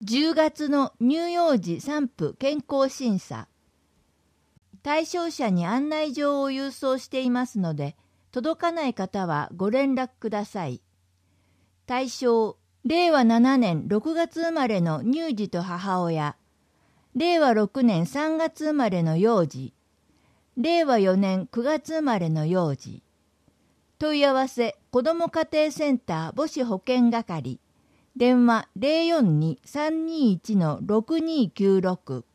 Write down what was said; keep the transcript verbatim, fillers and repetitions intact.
じゅうがつの乳幼児産婦健康審査。対象者に案内状を郵送していますので、届かない方はご連絡ください。対象、れいわななねんろくがつ生まれの乳児と母親、れいわろくねんさんがつ生まれの幼児、れいわよねんくがつ生まれの幼児。問い合わせ、子ども家庭センター母子保健係。電話 ゼロよんに さんにいち ろくにきゅうろく